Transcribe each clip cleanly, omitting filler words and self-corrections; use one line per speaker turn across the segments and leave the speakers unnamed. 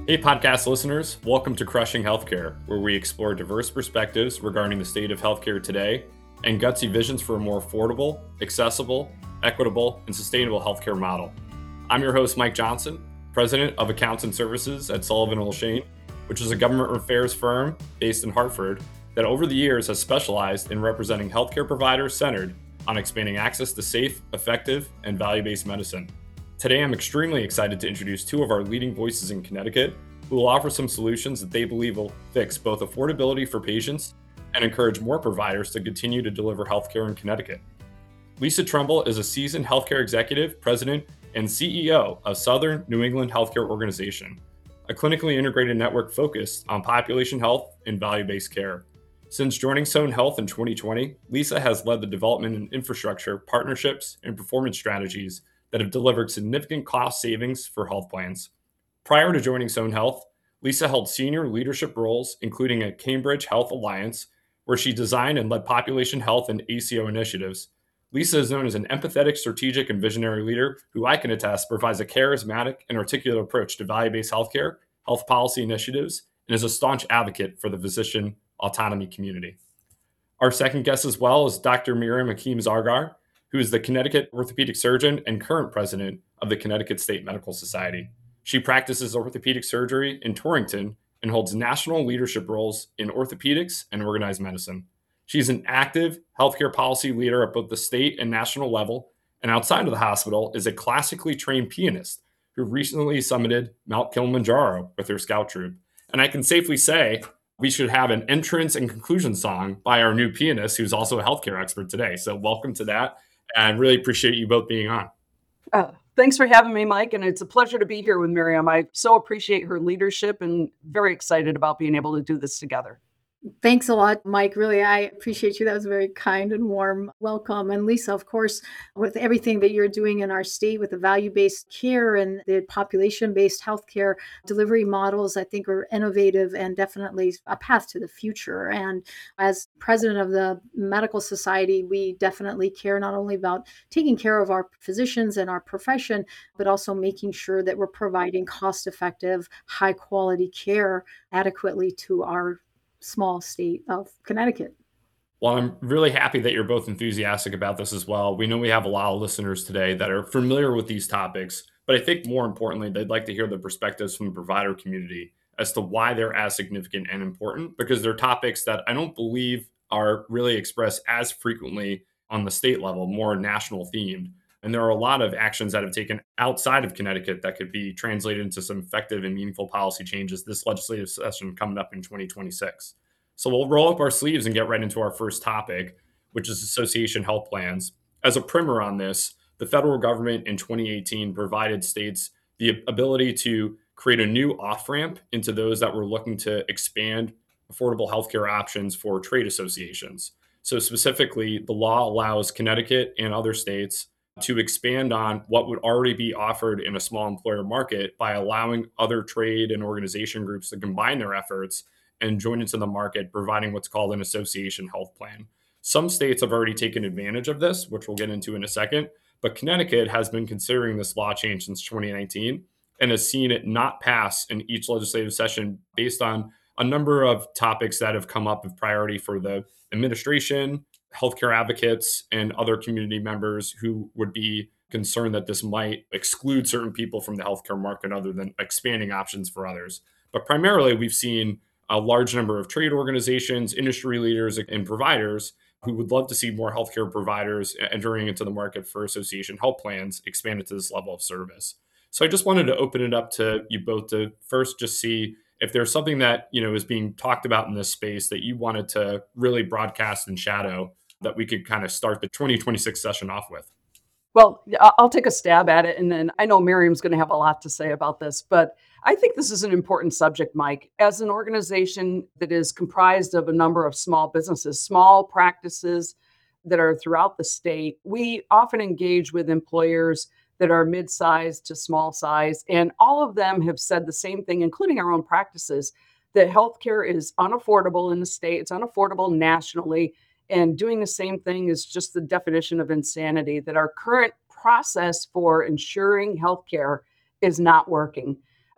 Hey, podcast listeners, welcome to Crushing Healthcare, where we explore diverse perspectives regarding the state of healthcare today and gutsy visions for a more affordable, accessible, equitable, and sustainable healthcare model. I'm your host, Mike Johnson, president of Accounts and Services at Sullivan & O'Shane, which is a government affairs firm based in Hartford that over the years has specialized in representing healthcare providers centered on expanding access to safe, effective, and value-based medicine. Today, I'm extremely excited to introduce two of our leading voices in Connecticut who will offer some solutions that they believe will fix both affordability for patients and encourage more providers to continue to deliver healthcare in Connecticut. Lisa Trumbull is a seasoned healthcare executive, president, and CEO of Southern New England Healthcare Organization, a clinically integrated network focused on population health and value-based care. Since joining Sohn Health in 2020, Lisa has led the development in infrastructure, partnerships, and performance strategies that have delivered significant cost savings for health plans. Prior to joining Sohn Health, Lisa held senior leadership roles, including at Cambridge Health Alliance, where she designed and led population health and ACO initiatives. Lisa is known as an empathetic, strategic, and visionary leader who I can attest provides a charismatic and articulate approach to value-based healthcare, health policy initiatives, and is a staunch advocate for the physician autonomy community. Our second guest as well is Dr. Miriam Hakeem-Zargar, who is the Connecticut orthopedic surgeon and current president of the Connecticut State Medical Society. She practices orthopedic surgery in Torrington and holds national leadership roles in orthopedics and organized medicine. She's an active healthcare policy leader at both the state and national level, and outside of the hospital is a classically trained pianist who recently summited Mount Kilimanjaro with her scout troop. And I can safely say we should have an entrance and conclusion song by our new pianist, who's also a healthcare expert today. So welcome to that. And really appreciate you both being on.
Thanks for having me, Mike. And it's a pleasure to be here with Miriam. I so appreciate her leadership and very excited about being able to do this together.
Thanks a lot, Mike. Really, I appreciate you. That was a very kind and warm welcome. And Lisa, of course, with everything that you're doing in our state with the value-based care and the population-based healthcare delivery models, I think are innovative and definitely a path to the future. And as president of the Medical Society, we definitely care not only about taking care of our physicians and our profession, but also making sure that we're providing cost-effective, high-quality care adequately to our small state of Connecticut.
Well, I'm really happy that you're both enthusiastic about this as well. We know we have a lot of listeners today that are familiar with these topics, but I think more importantly, they'd like to hear the perspectives from the provider community as to why they're as significant and important, because they're topics that I don't believe are really expressed as frequently on the state level, more national themed. And there are a lot of actions that have taken outside of Connecticut that could be translated into some effective and meaningful policy changes this legislative session coming up in 2026. So we'll roll up our sleeves and get right into our first topic, which is association health plans. As a primer on this, the federal government in 2018 provided states the ability to create a new off-ramp into those that were looking to expand affordable healthcare options for trade associations. So specifically, the law allows Connecticut and other states to expand on what would already be offered in a small employer market by allowing other trade and organization groups to combine their efforts and join into the market, providing what's called an association health plan. Some states have already taken advantage of this, which we'll get into in a second, but Connecticut has been considering this law change since 2019 and has seen it not pass in each legislative session based on a number of topics that have come up of priority for the administration, healthcare advocates, and other community members who would be concerned that this might exclude certain people from the healthcare market other than expanding options for others. But primarily, we've seen a large number of trade organizations, industry leaders, and providers who would love to see more healthcare providers entering into the market for association health plans expanded to this level of service. So I just wanted to open it up to you both to first just see if there's something that is being talked about in this space that you wanted to really broadcast and shadow that we could kind of start the 2026 session off with.
Well, I'll take a stab at it. And then I know Miriam's going to have a lot to say about this, but I think this is an important subject, Mike. As an organization that is comprised of a number of small businesses, small practices that are throughout the state, we often engage with employers that are mid-sized to small size. And all of them have said the same thing, including our own practices, that healthcare is unaffordable in the state. It's unaffordable nationally. And doing the same thing is just the definition of insanity, that our current process for ensuring healthcare is not working.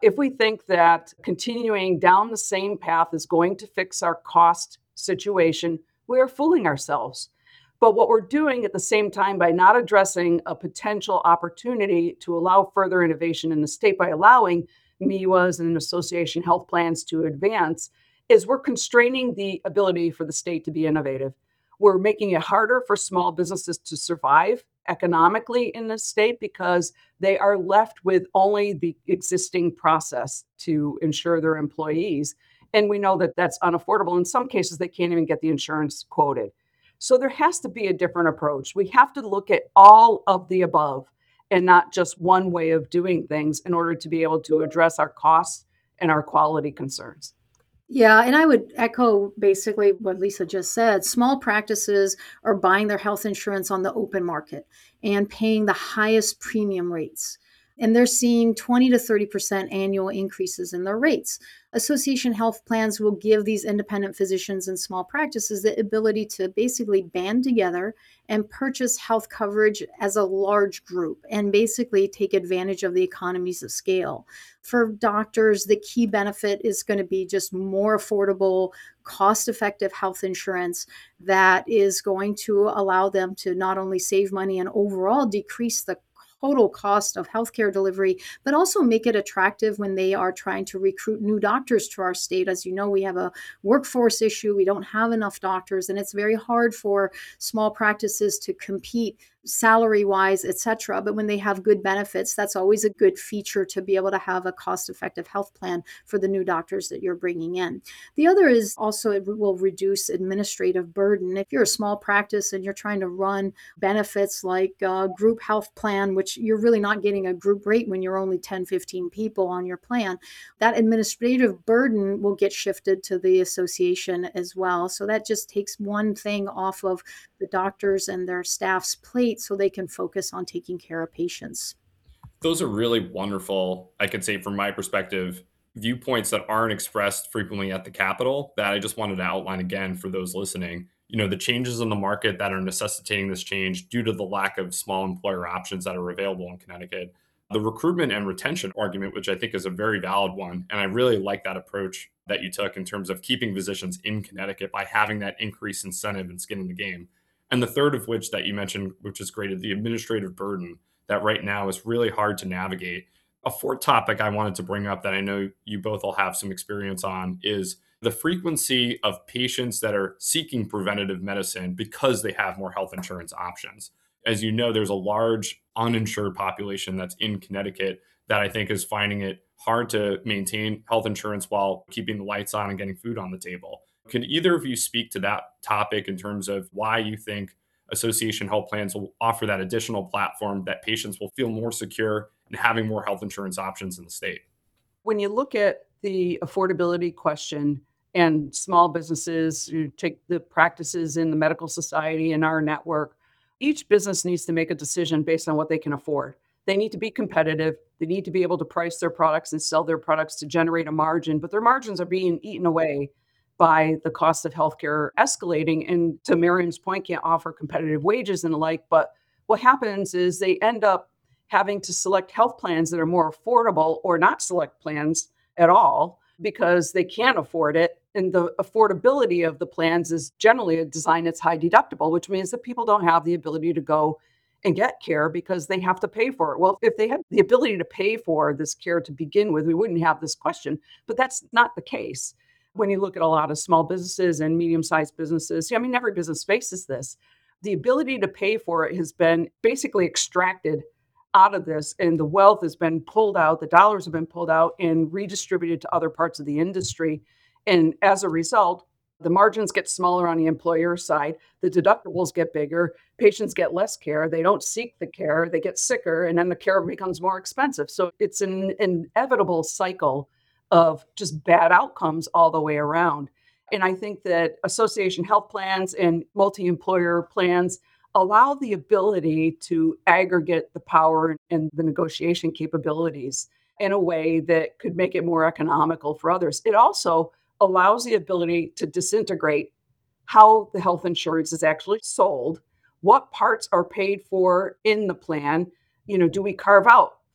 If we think that continuing down the same path is going to fix our cost situation, we are fooling ourselves. But what we're doing at the same time by not addressing a potential opportunity to allow further innovation in the state by allowing MIWAs and association health plans to advance is we're constraining the ability for the state to be innovative. We're making it harder for small businesses to survive economically in this state because they are left with only the existing process to insure their employees. And we know that that's unaffordable. In some cases, they can't even get the insurance quoted. So there has to be a different approach. We have to look at all of the above and not just one way of doing things in order to be able to address our costs and our quality concerns.
Yeah, and I would echo basically what Lisa just said. Small practices are buying their health insurance on the open market and paying the highest premium rates. And they're seeing 20 to 30% annual increases in their rates. Association health plans will give these independent physicians and small practices the ability to basically band together and purchase health coverage as a large group and basically take advantage of the economies of scale. For doctors, the key benefit is going to be just more affordable, cost effective health insurance that is going to allow them to not only save money and overall decrease the total cost of healthcare delivery, but also make it attractive when they are trying to recruit new doctors to our state. As you know, we have a workforce issue. We don't have enough doctors, and it's very hard for small practices to compete salary wise, et cetera. But when they have good benefits, that's always a good feature to be able to have a cost effective health plan for the new doctors that you're bringing in. The other is also it will reduce administrative burden. If you're a small practice and you're trying to run benefits like a group health plan, which you're really not getting a group rate when you're only 10, 15 people on your plan, that administrative burden will get shifted to the association as well. So that just takes one thing off of the doctors and their staff's plate so they can focus on taking care of patients.
Those are really wonderful, I could say from my perspective, viewpoints that aren't expressed frequently at the Capitol that I just wanted to outline again for those listening. The changes in the market that are necessitating this change due to the lack of small employer options that are available in Connecticut. The recruitment and retention argument, which I think is a very valid one. And I really like that approach that you took in terms of keeping physicians in Connecticut by having that increased incentive and skin in the game. And the third of which that you mentioned, which is great, is the administrative burden that right now is really hard to navigate. A fourth topic I wanted to bring up that I know you both will have some experience on is the frequency of patients that are seeking preventative medicine because they have more health insurance options. As you know, there's a large uninsured population that's in Connecticut that I think is finding it hard to maintain health insurance while keeping the lights on and getting food on the table. Can either of you speak to that topic in terms of why you think association health plans will offer that additional platform that patients will feel more secure in having more health insurance options in the state?
When you look at the affordability question and small businesses, you take the practices in the medical society and our network, each business needs to make a decision based on what they can afford. They need to be competitive. They need to be able to price their products and sell their products to generate a margin, but their margins are being eaten away by the cost of healthcare escalating. And to Miriam's point, can't offer competitive wages and the like. But what happens is they end up having to select health plans that are more affordable or not select plans at all because they can't afford it. And the affordability of the plans is generally a design that's high deductible, which means that people don't have the ability to go and get care because they have to pay for it. Well, if they had the ability to pay for this care to begin with, we wouldn't have this question, but that's not the case. When you look at a lot of small businesses and medium-sized businesses, I mean, every business faces this. The ability to pay for it has been basically extracted out of this, and the wealth has been pulled out, the dollars have been pulled out and redistributed to other parts of the industry. And as a result, the margins get smaller on the employer side, the deductibles get bigger, patients get less care, they don't seek the care, they get sicker, and then the care becomes more expensive. So it's an inevitable cycle of just bad outcomes all the way around. And I think that association health plans and multi-employer plans allow the ability to aggregate the power and the negotiation capabilities in a way that could make it more economical for others. It also allows the ability to disintegrate how the health insurance is actually sold, what parts are paid for in the plan. Do we carve out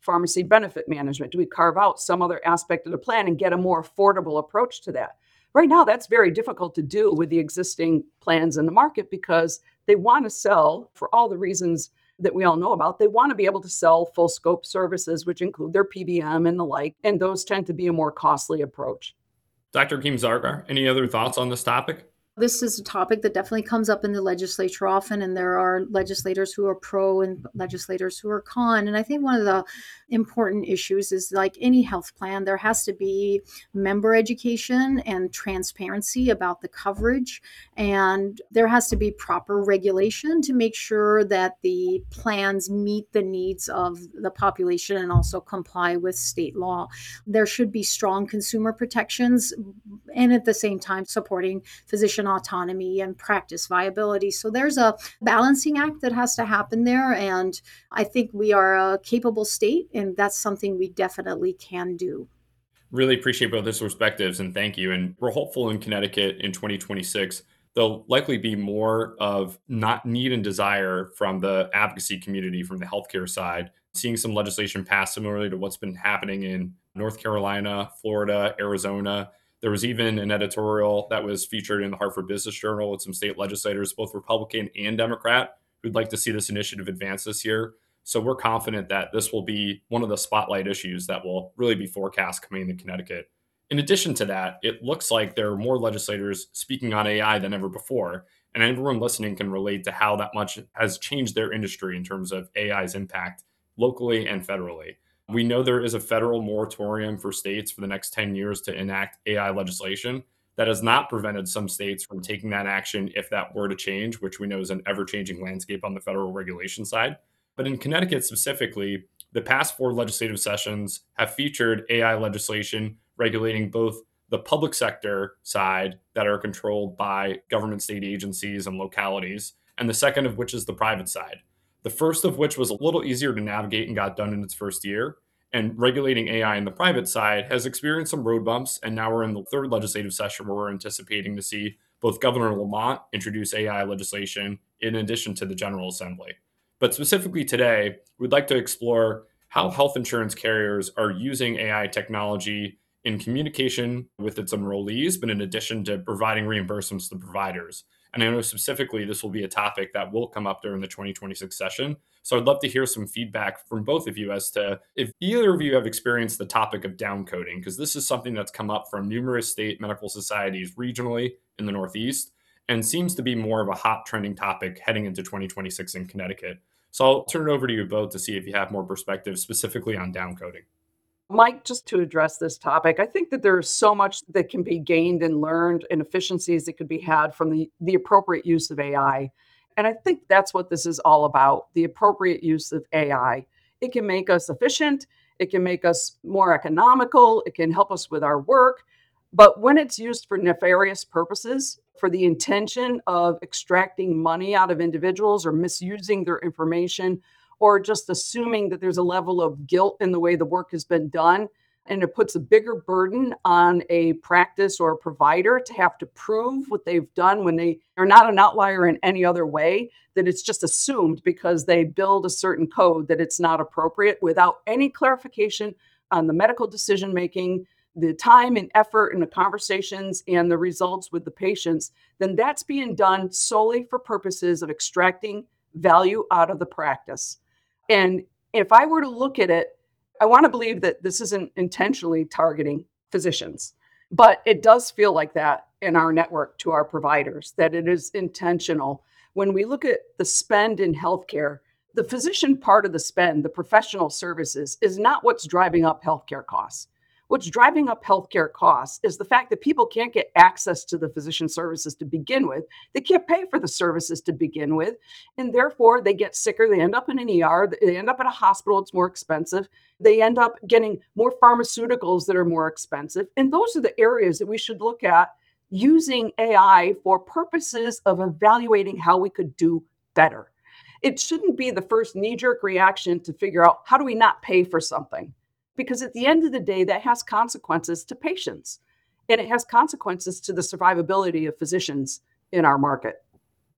pharmacy benefit management? Do we carve out some other aspect of the plan and get a more affordable approach to that? Right now, that's very difficult to do with the existing plans in the market because they want to sell, for all the reasons that we all know about, they want to be able to sell full scope services, which include their PBM and the like, and those tend to be a more costly approach.
Dr. Keim-Zargar, any other thoughts on this topic?
This is a topic that definitely comes up in the legislature often, and there are legislators who are pro and legislators who are con. And I think one of the important issues is, like any health plan, there has to be member education and transparency about the coverage. And there has to be proper regulation to make sure that the plans meet the needs of the population and also comply with state law. There should be strong consumer protections and at the same time supporting physician autonomy and practice viability. So there's a balancing act that has to happen there. And I think we are a capable state, and that's something we definitely can do.
Really appreciate both those perspectives, and thank you. And we're hopeful in Connecticut in 2026, there'll likely be more of not need and desire from the advocacy community, from the healthcare side, seeing some legislation pass similarly to what's been happening in North Carolina, Florida, Arizona. There was even an editorial that was featured in the Hartford Business Journal with some state legislators, both Republican and Democrat, who'd like to see this initiative advance this year. So we're confident that this will be one of the spotlight issues that will really be forecast coming into Connecticut. In addition to that, it looks like there are more legislators speaking on AI than ever before. And everyone listening can relate to how that much has changed their industry in terms of AI's impact locally and federally. We know there is a federal moratorium for states for the next 10 years to enact AI legislation. That has not prevented some states from taking that action if that were to change, which we know is an ever-changing landscape on the federal regulation side. But in Connecticut specifically, the past 4 legislative sessions have featured AI legislation regulating both the public sector side that are controlled by government state agencies and localities, and the second of which is the private side. The first of which was a little easier to navigate and got done in its first year. And regulating AI in the private side has experienced some road bumps. And now we're in the third legislative session where we're anticipating to see both Governor Lamont introduce AI legislation in addition to the General Assembly. But specifically today, we'd like to explore how health insurance carriers are using AI technology in communication with its enrollees, but in addition to providing reimbursements to providers. And I know specifically this will be a topic that will come up during the 2026 session. So I'd love to hear some feedback from both of you as to if either of you have experienced the topic of downcoding, because this is something that's come up from numerous state medical societies regionally in the Northeast and seems to be more of a hot trending topic heading into 2026 in Connecticut. So I'll turn it over to you both to see if you have more perspective specifically on downcoding.
Mike, just to address this topic, I think that there's so much that can be gained and learned and efficiencies that could be had from the appropriate use of AI. And I think that's what this is all about, the appropriate use of AI. It can make us efficient, it can make us more economical, it can help us with our work. But when it's used for nefarious purposes, for the intention of extracting money out of individuals or misusing their information, or just assuming that there's a level of guilt in the way the work has been done, and it puts a bigger burden on a practice or a provider to have to prove what they've done when they are not an outlier in any other way, that it's just assumed because they build a certain code that it's not appropriate without any clarification on the medical decision making, the time and effort and the conversations and the results with the patients, then that's being done solely for purposes of extracting value out of the practice. And if I were to look at it, I want to believe that this isn't intentionally targeting physicians, but it does feel like that in our network to our providers, that it is intentional. When we look at the spend in healthcare, the physician part of the spend, the professional services, is not what's driving up healthcare costs. What's driving up healthcare costs is the fact that people can't get access to the physician services to begin with. They can't pay for the services to begin with. And therefore, they get sicker. They end up in an ER. They end up in a hospital. It's more expensive. They end up getting more pharmaceuticals that are more expensive. And those are the areas that we should look at using AI for purposes of evaluating how we could do better. It shouldn't be the first knee-jerk reaction to figure out how do we not pay for something. Because at the end of the day, that has consequences to patients, and it has consequences to the survivability of physicians in our market.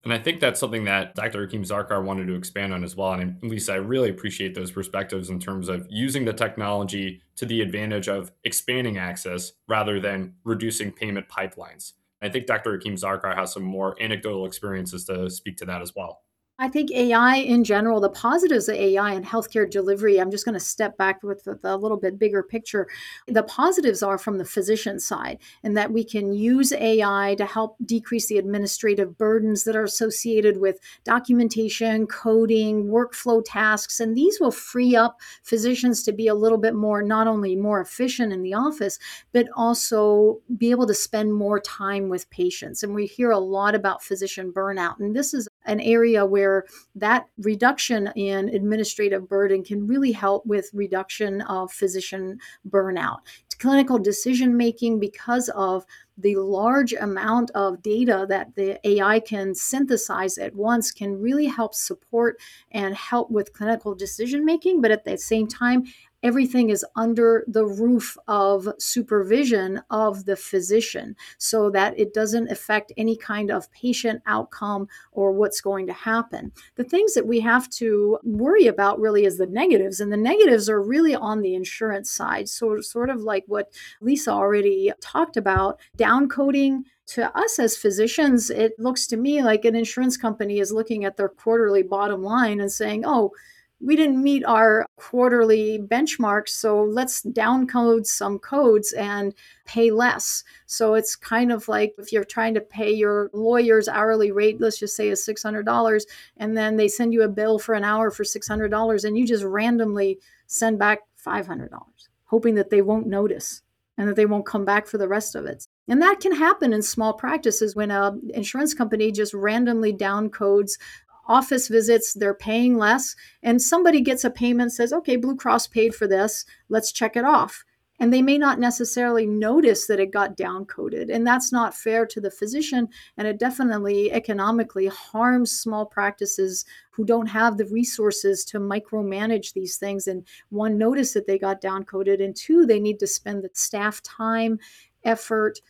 And I think that's something that Dr. Hakeem Zarkar wanted to expand on as well. And Lisa, I really appreciate those perspectives in terms of using the technology to the advantage of expanding access rather than reducing payment pipelines. I think Dr. Hakeem Zarkar has some more anecdotal experiences to speak to that as well.
I think AI in general, the positives of AI in healthcare delivery, I'm just going to step back with a little bit bigger picture. The positives are from the physician side, and that we can use AI to help decrease the administrative burdens that are associated with documentation, coding, workflow tasks. And these will free up physicians to be a little bit more, not only more efficient in the office, but also be able to spend more time with patients. And we hear a lot about physician burnout. And this is an area where that reduction in administrative burden can really help with reduction of physician burnout. Clinical decision making, because of the large amount of data that the AI can synthesize at once, can really help support and help with clinical decision making. But at the same time, everything is under the roof of supervision of the physician so that it doesn't affect any kind of patient outcome or what's going to happen. The things that we have to worry about really is the negatives, and the negatives are really on the insurance side. So sort of like what Lisa already talked about, downcoding. To us as physicians, it looks to me like an insurance company is looking at their quarterly bottom line and saying, oh, we didn't meet our quarterly benchmarks, so let's downcode some codes and pay less. So it's kind of like if you're trying to pay your lawyer's hourly rate, let's just say is $600, and then they send you a bill for an hour for $600, and you just randomly send back $500, hoping that they won't notice and that they won't come back for the rest of it. And that can happen in small practices when an insurance company just randomly downcodes office visits, they're paying less, and somebody gets a payment, says, okay, Blue Cross paid for this, let's check it off. And they may not necessarily notice that it got downcoded. And that's not fair to the physician. And it definitely economically harms small practices who don't have the resources to micromanage these things. And one, notice that they got downcoded. And two, they need to spend the staff time, effort,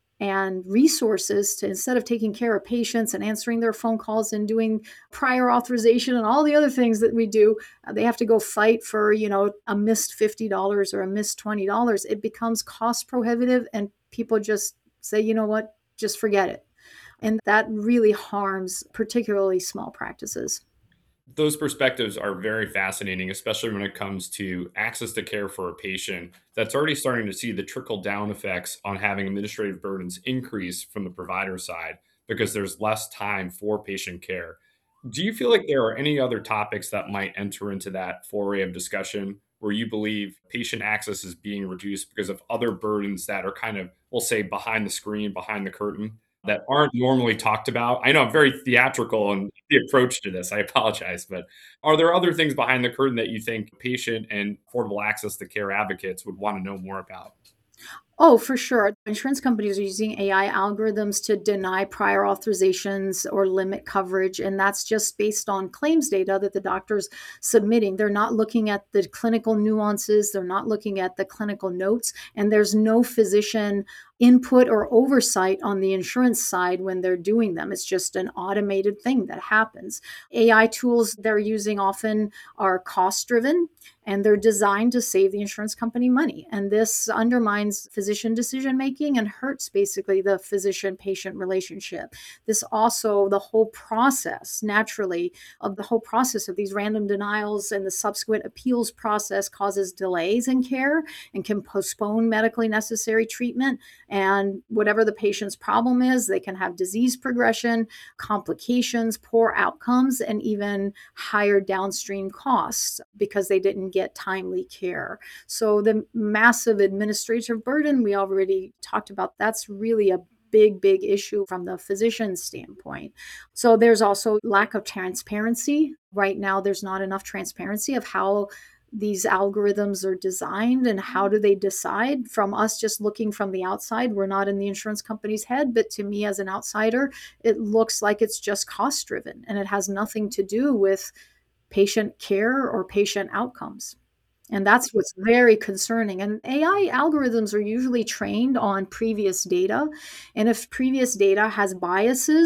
and resources to, instead of taking care of patients and answering their phone calls and doing prior authorization and all the other things that we do, they have to go fight for, a missed $50 or a missed $20. It becomes cost prohibitive, and people just say, you know what, just forget it. And that really harms particularly small practices.
Those perspectives are very fascinating, especially when it comes to access to care for a patient that's already starting to see the trickle down effects on having administrative burdens increase from the provider side because there's less time for patient care. Do you feel like there are any other topics that might enter into that foray of discussion where you believe patient access is being reduced because of other burdens that are kind of, we'll say, behind the screen, behind the curtain, that aren't normally talked about? I know I'm very theatrical in the approach to this. I apologize, but are there other things behind the curtain that you think patient and affordable access to care advocates would want to know more about?
Oh, for sure. Insurance companies are using AI algorithms to deny prior authorizations or limit coverage. And that's just based on claims data that the doctor's submitting. They're not looking at the clinical nuances, they're not looking at the clinical notes, and there's no physician input or oversight on the insurance side when they're doing them. It's just an automated thing that happens. AI tools they're using often are cost driven, and they're designed to save the insurance company money. And this undermines physician decision making and hurts basically the physician patient relationship. This also, the whole process, naturally, of the whole process of these random denials and the subsequent appeals process causes delays in care and can postpone medically necessary treatment. And whatever the patient's problem is, they can have disease progression, complications, poor outcomes, and even higher downstream costs because they didn't get timely care. So the massive administrative burden we already talked about, that's really a big issue from the physician standpoint. So there's also lack of transparency. Right now, there's not enough transparency of how these algorithms are designed and how do they decide. From us just looking from the outside, we're not in the insurance company's head, but to me as an outsider, it looks like it's just cost driven and it has nothing to do with patient care or patient outcomes. And that's what's very concerning. And AI algorithms are usually trained on previous data. And if previous data has biases,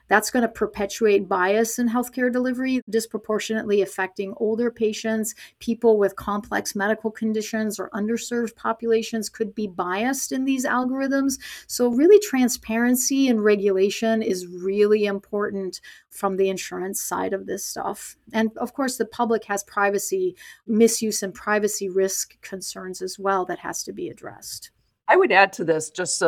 That's going to perpetuate bias in healthcare delivery, disproportionately affecting older patients. People with complex medical conditions or underserved populations could be biased in these algorithms. So really, transparency and regulation is really important from the insurance side of this stuff. And of course, the public has privacy misuse and privacy risk concerns as well that has to be addressed.
I would add to this, just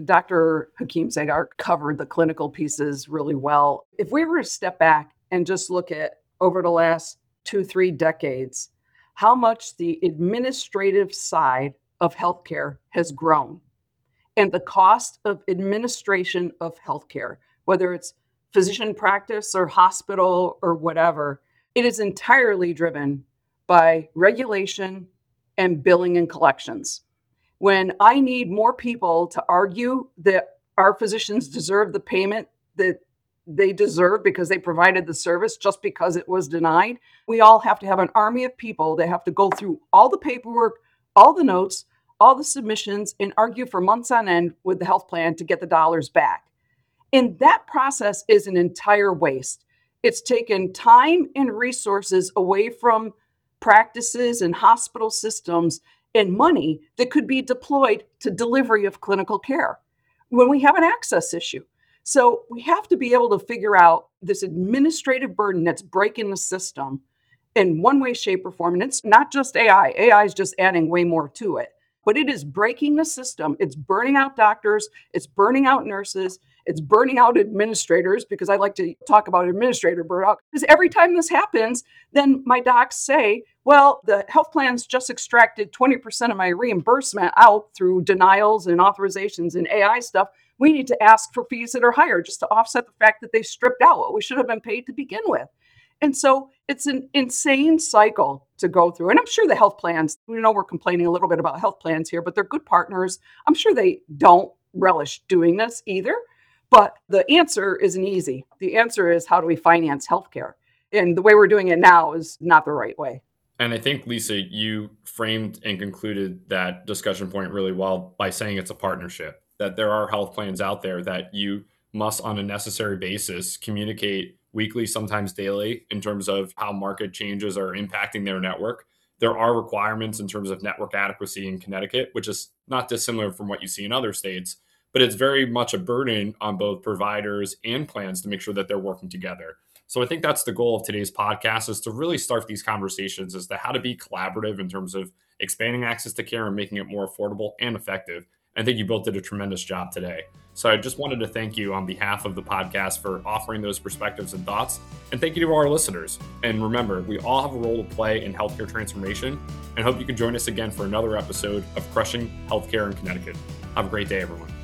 Dr. Hakeem Zagar covered the clinical pieces really well. If we were to step back and just look at over the last 2-3 decades, how much the administrative side of healthcare has grown and the cost of administration of healthcare, whether it's physician practice or hospital or whatever, it is entirely driven by regulation and billing and collections. When I need more people to argue that our physicians deserve the payment that they deserve because they provided the service just because it was denied, we all have to have an army of people that have to go through all the paperwork, all the notes, all the submissions, and argue for months on end with the health plan to get the dollars back. And that process is an entire waste. It's taken time and resources away from practices and hospital systems and money that could be deployed to delivery of clinical care when we have an access issue. So we have to be able to figure out this administrative burden that's breaking the system in one way, shape, or form. And it's not just AI. AI is just adding way more to it. But it is breaking the system. It's burning out doctors. It's burning out nurses. It's burning out administrators, because I like to talk about administrator burnout. Because every time this happens, then my docs say, well, the health plans just extracted 20% of my reimbursement out through denials and authorizations and AI stuff. We need to ask for fees that are higher just to offset the fact that they stripped out what we should have been paid to begin with. And so it's an insane cycle to go through. And I'm sure the health plans, we're complaining a little bit about health plans here, but they're good partners. I'm sure they don't relish doing this either. But the answer isn't easy. The answer is, how do we finance healthcare? And the way we're doing it now is not the right way.
And I think, Lisa, you framed and concluded that discussion point really well by saying it's a partnership, that there are health plans out there that you must, on a necessary basis, communicate weekly, sometimes daily, in terms of how market changes are impacting their network. There are requirements in terms of network adequacy in Connecticut, which is not dissimilar from what you see in other states, but it's very much a burden on both providers and plans to make sure that they're working together. So I think that's the goal of today's podcast, is to really start these conversations as to how to be collaborative in terms of expanding access to care and making it more affordable and effective. I think you both did a tremendous job today. So I just wanted to thank you on behalf of the podcast for offering those perspectives and thoughts. And thank you to our listeners. And remember, we all have a role to play in healthcare transformation, and hope you can join us again for another episode of Crushing Healthcare in Connecticut. Have a great day, everyone.